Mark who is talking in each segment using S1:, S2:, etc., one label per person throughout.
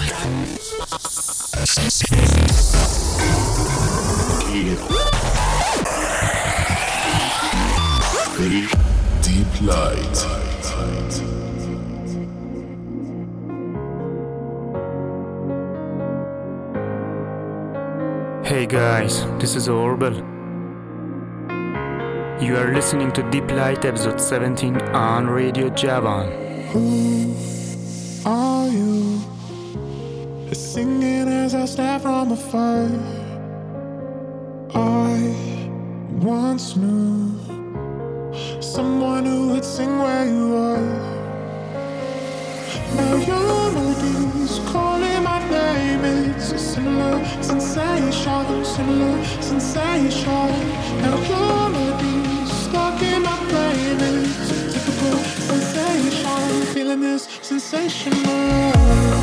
S1: Deep Light.
S2: Hey guys, this is Orbel. You are listening to Deep Light episode 17 on Radio Javan.
S3: Who are you? Singing as I stare from afar. I once knew someone who would sing where you are. Now your melodies calling my name. It's a similar sensation, similar sensation. Now your melodies stuck in my brain. It's a typical sensation, feeling this sensational.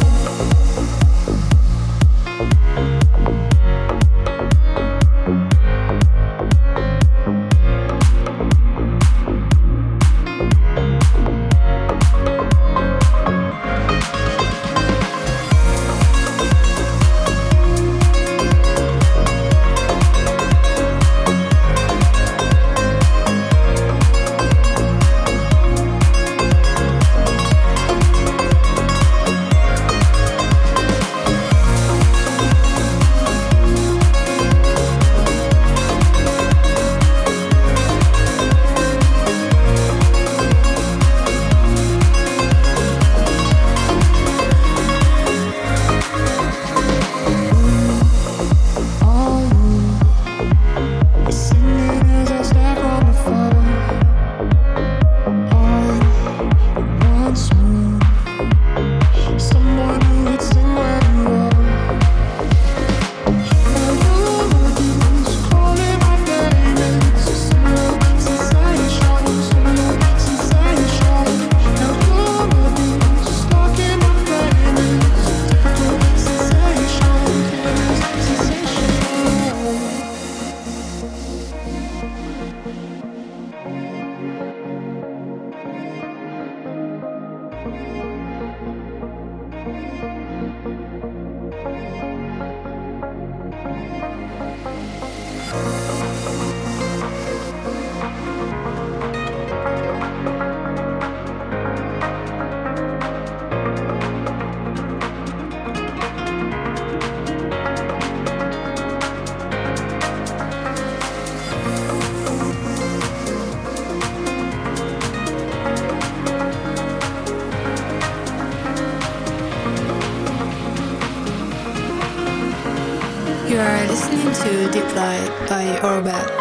S4: You are listening to Deep Light by Orbel.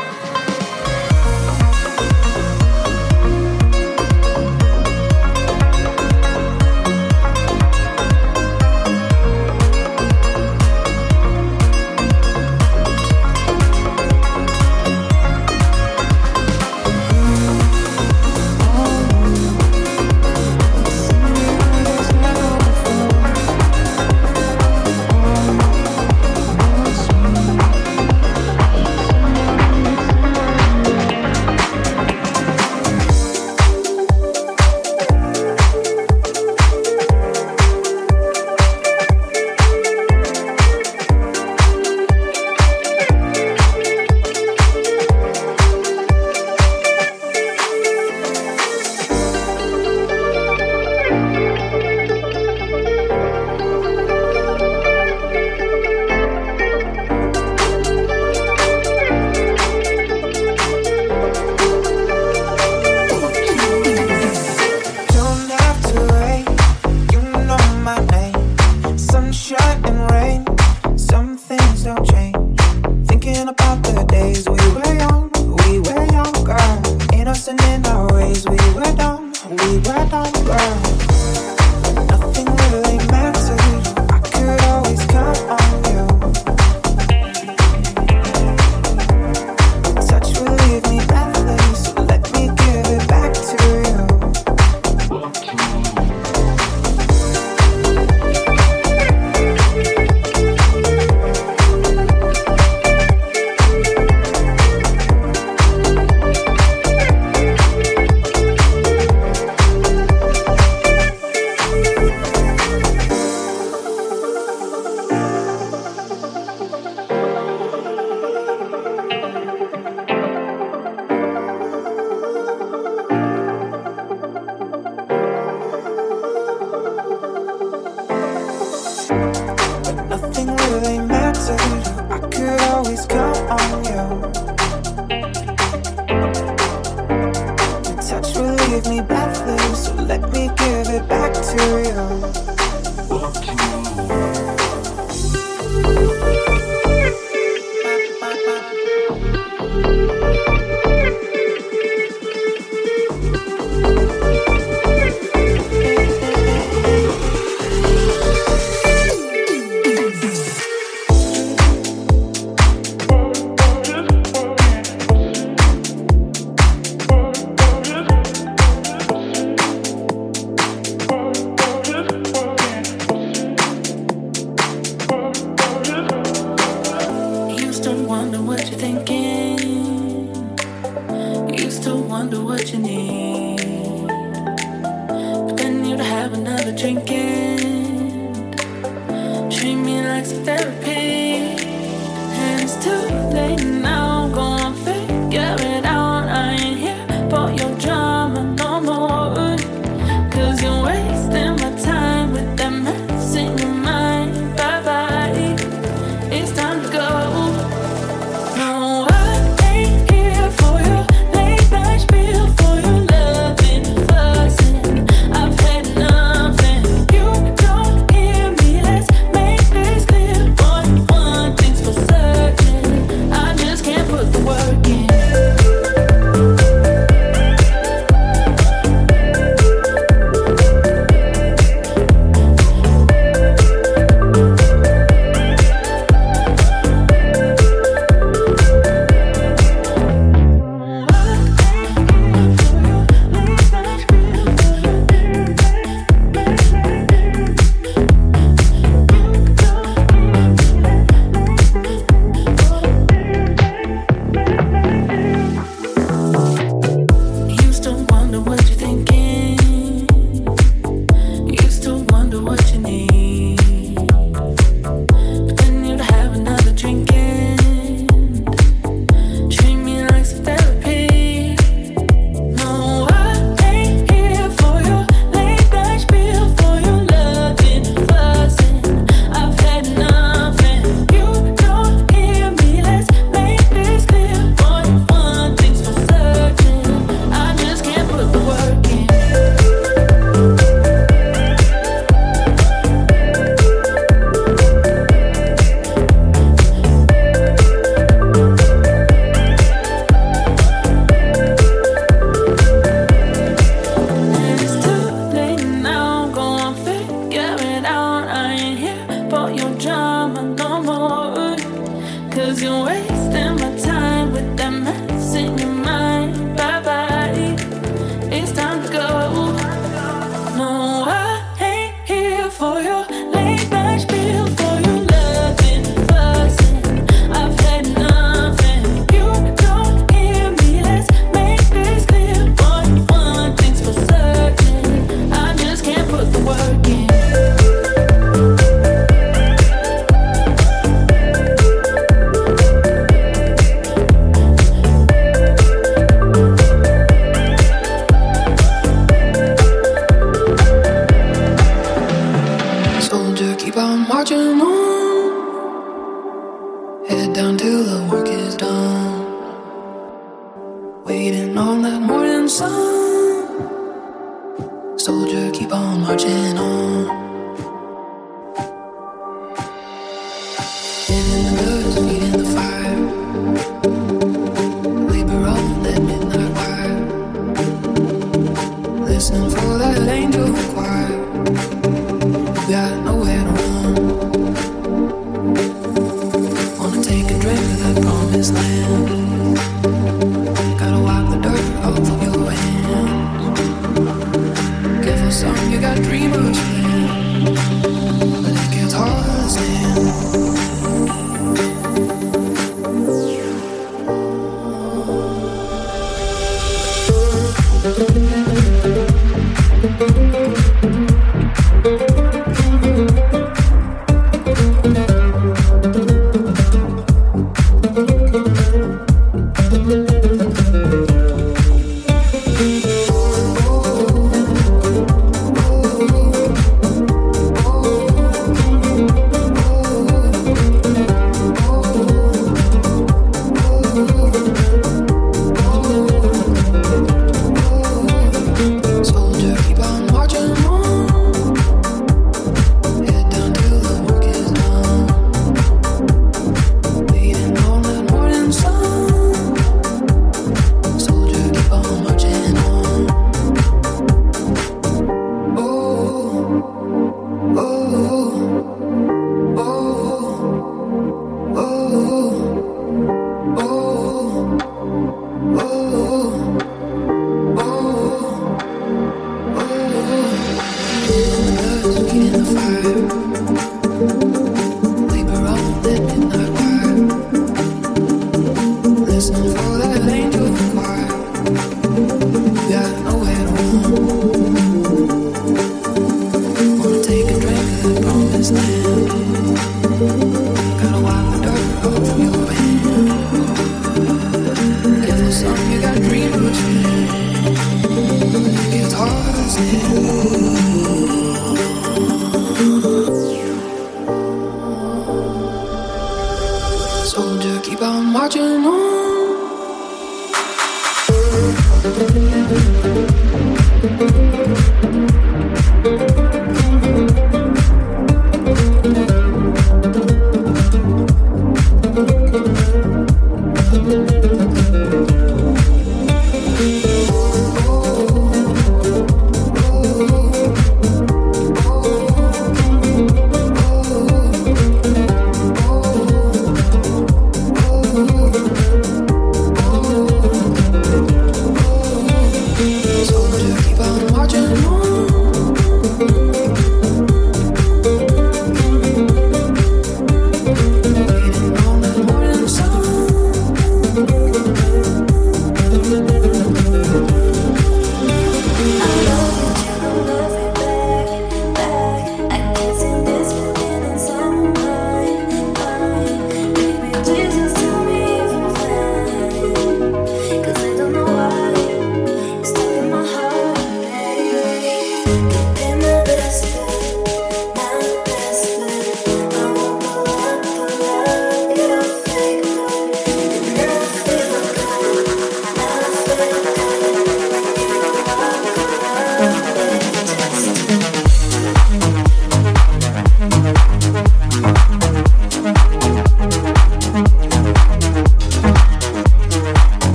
S1: really mattered. I could always count on you. Your touch will leave me breathless, so let me give it back to you.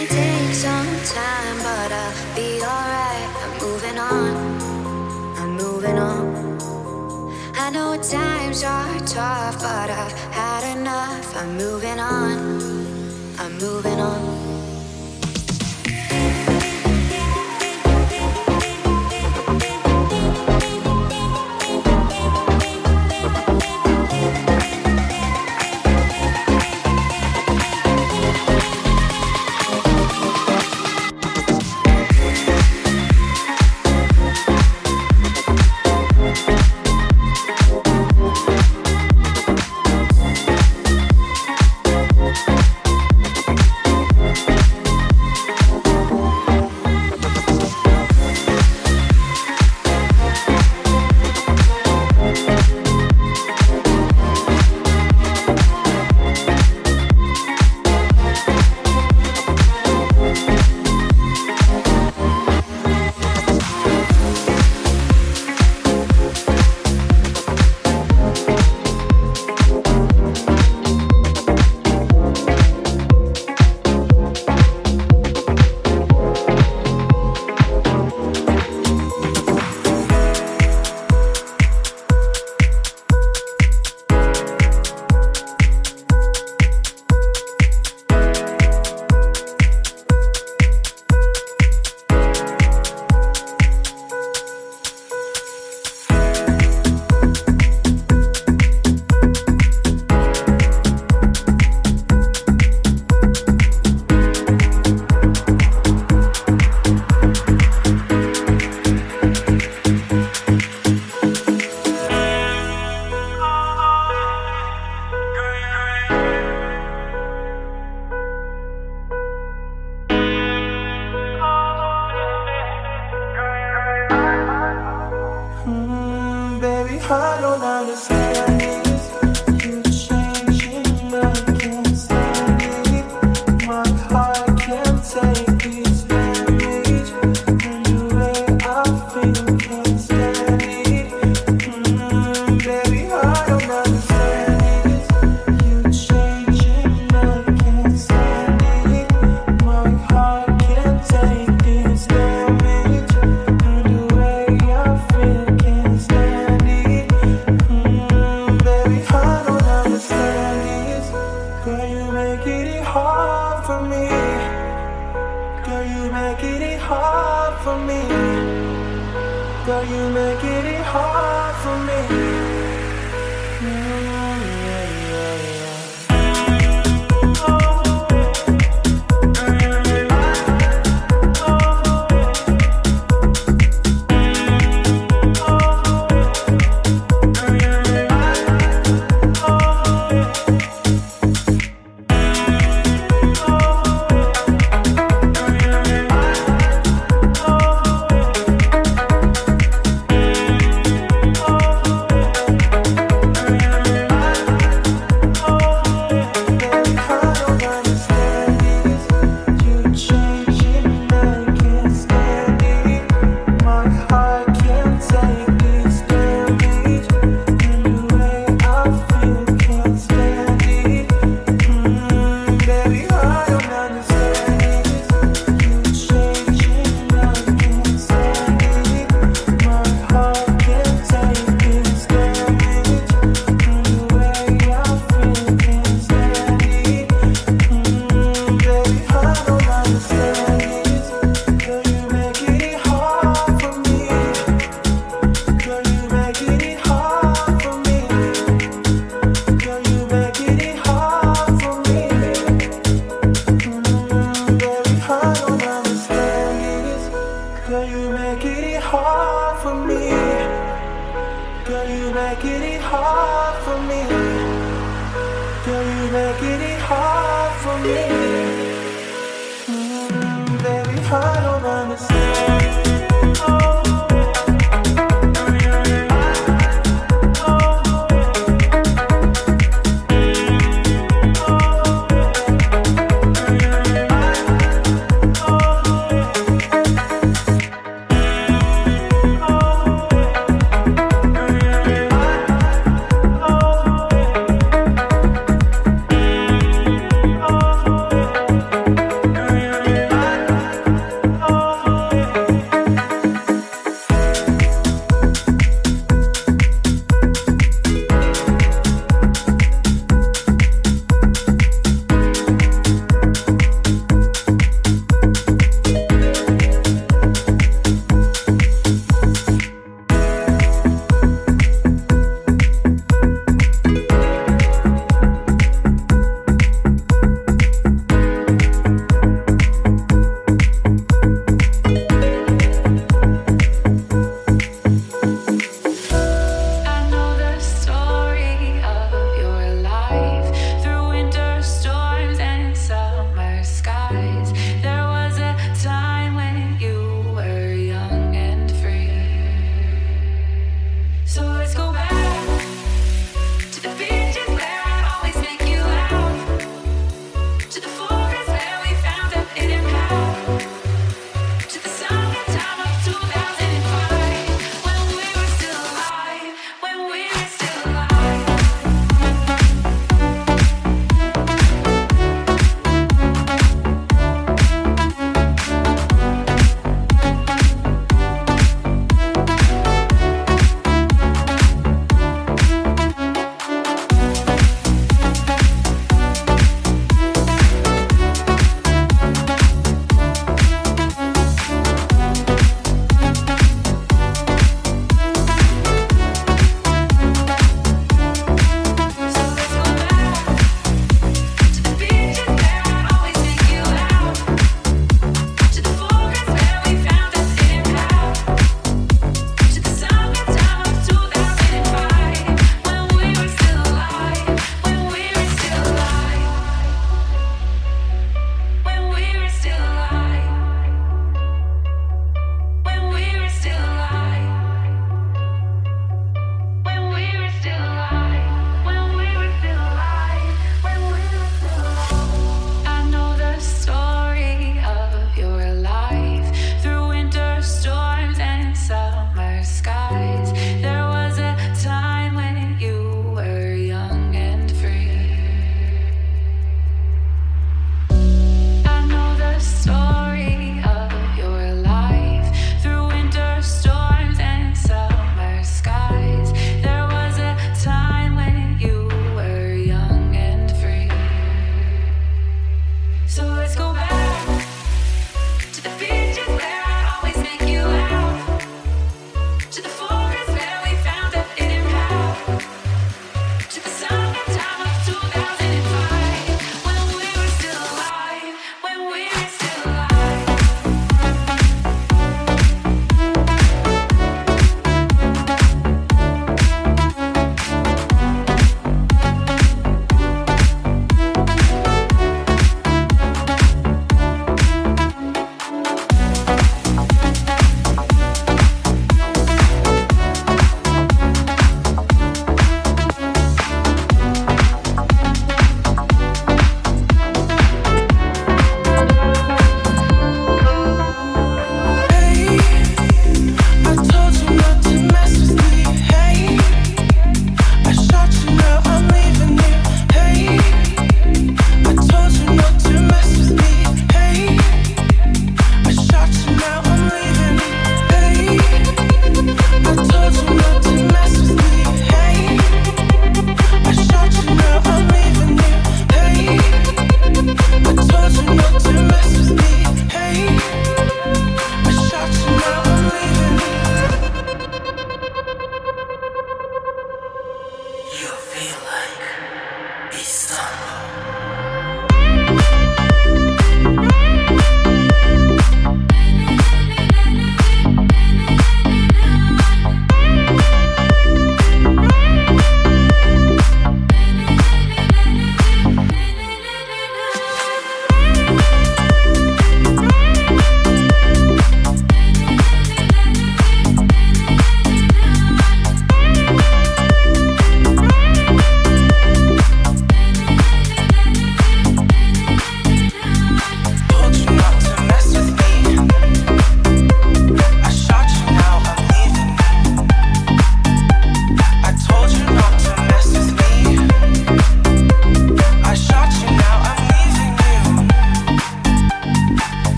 S5: may take some time, but I'll be alright. I'm moving on, I'm moving on. I know times are tough, but I've had enough. I'm moving on, I'm moving on.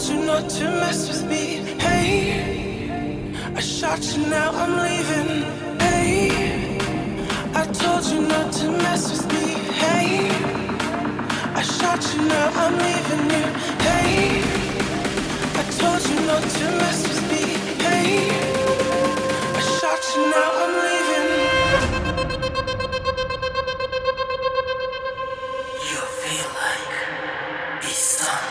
S1: told you not to mess with me. Hey, I shot you, now I'm leaving. Hey, I told you not to mess with me. Hey, I shot you, now I'm leaving you. Hey, I told you not to mess with me. Hey, I shot you, now I'm leaving. You feel like the sun.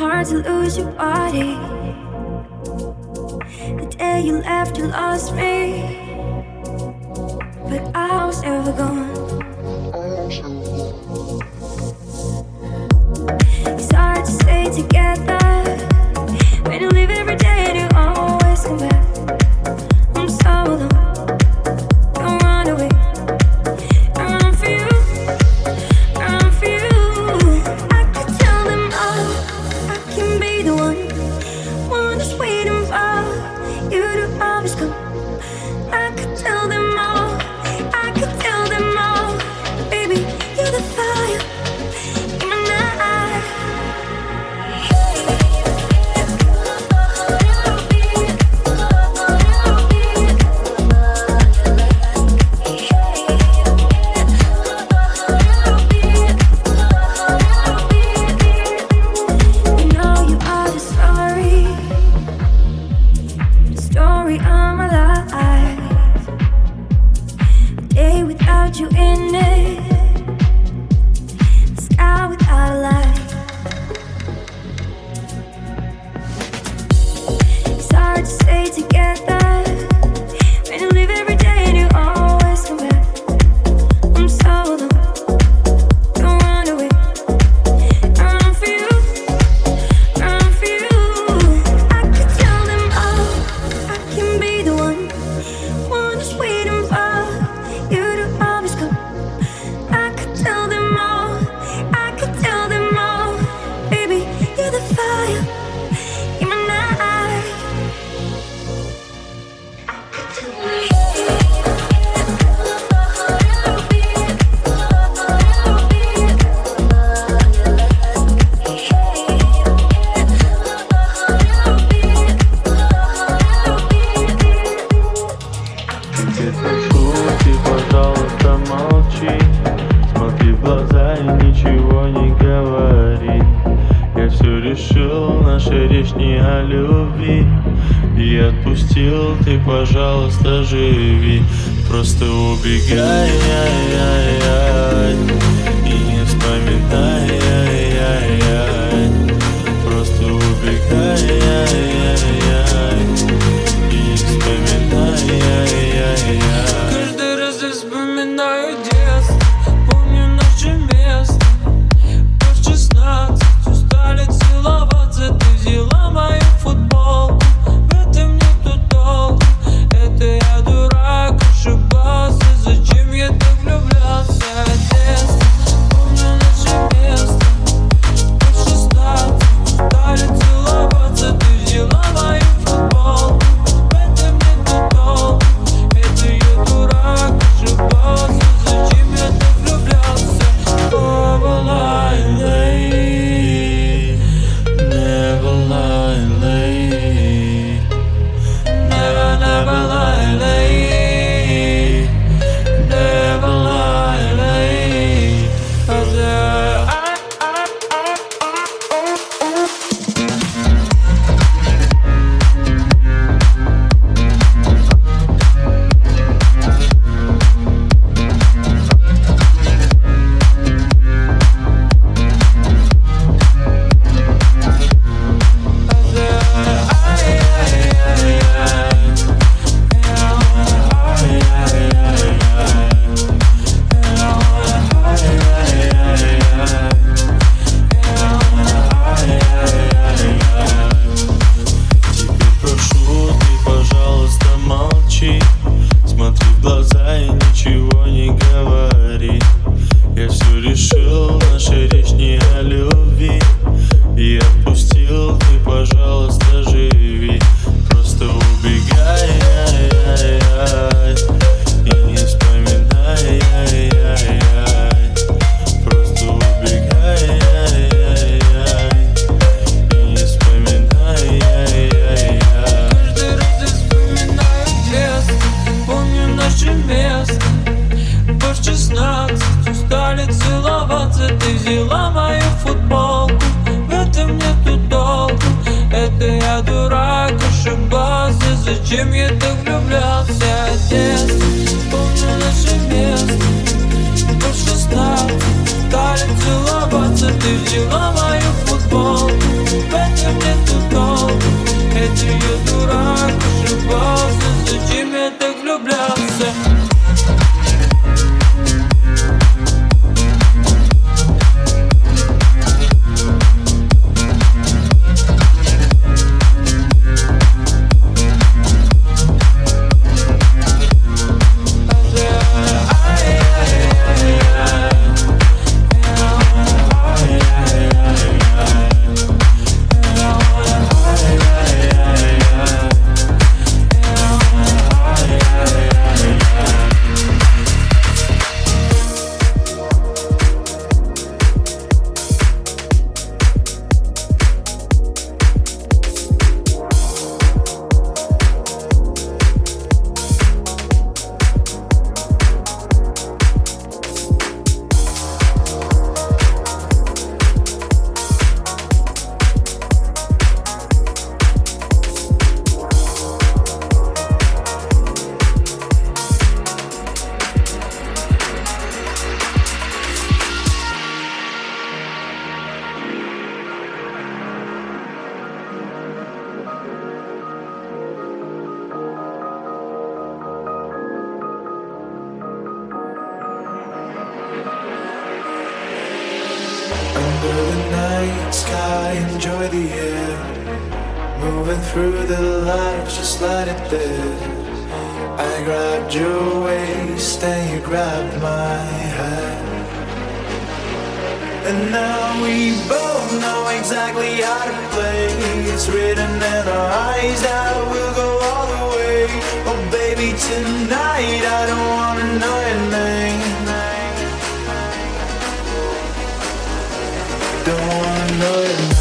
S6: hard to lose your body. The day you left, you lost me, but I was never gone. It's hard to stay together when you leave every day and you always come back. I'm so alone. Don't run away. I run for you. I run for you. I can tell them all I can be the one that's waiting for you to always come. I could tell them all. I could tell them all. Baby, you're the fire in my night. You know you are the story of my life. A day without you in it, the sky without a light. It's hard to stay together when you leave every day and you always come back. I'm so alone. Don't run away. I run for you. I run for you. I could tell them all I can be the one that's waiting for you to always come. I could tell them all. I could tell them all. Baby, you're the fire in my night.
S7: Теперь прошу, ты, пожалуйста, молчи. Смотри в глаза и ничего не говори. Я все решил, наша речь не о любви. И отпустил, ты, пожалуйста, живи. Просто убегай, и не вспоминай, просто убегай, и не вспоминай.
S1: Каждый раз я вспоминаю детство, помню наше место. В 16 устали целоваться, ты взяла мою футболку. В этом нету толку, это я дурак, ошибался. Зачем я так влюблялся? Детство, помню наше место. В 16 устали целоваться, ты взяла мою футболку. В этом нету толку, это я дурак, ошибался. Зачем я так влюблялся? Never lie, never lie, never, never lie, never lie.
S7: Теперь прошу, ты, пожалуйста, молчи. Смотри в глаза и ничего не говори. Я все решил, наша речь не о любви. И отпустил, ты, пожалуйста, живи. Просто убегай, и не вспоминай, просто убегай, и не вспоминай.
S1: Каждый раз я вспоминаю детство, помню наше место. В 16 устали целоваться, ты взяла мою футболку. В этом нету толку, это я дурак, ошибался. Зачем я так влюблялся? Детство, помню наше место. В 16 стали целоваться, ты взяла мою футболку. Under the night sky, enjoy the air. Moving through the lights, just let it there. I grabbed your waist and you grabbed my hand. And now we both know exactly how to play. It's written in our eyes that we'll go all the way. Oh baby, tonight I don't wanna know your name. Don't wanna know your name.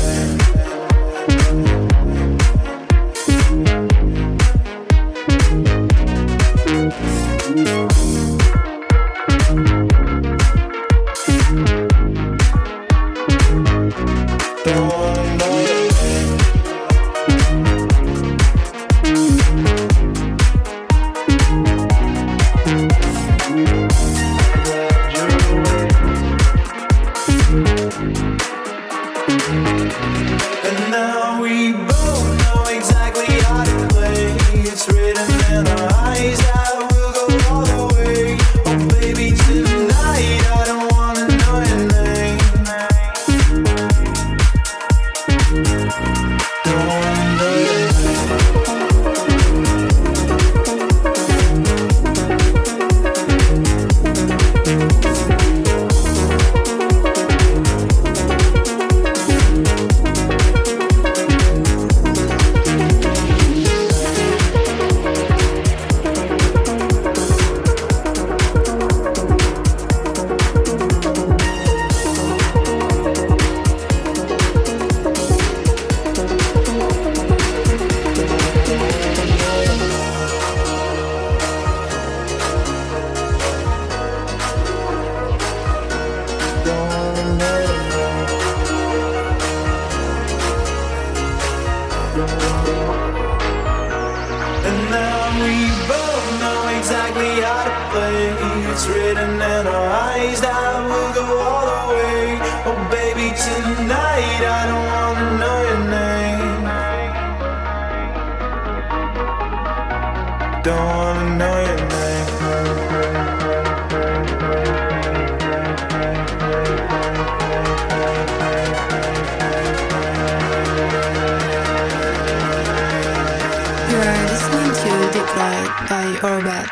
S1: It's written in our eyes that we'll go all the way. Oh baby, tonight I don't wanna know your name. Don't wanna know your name.
S4: You are listening to Deployed by Orbat.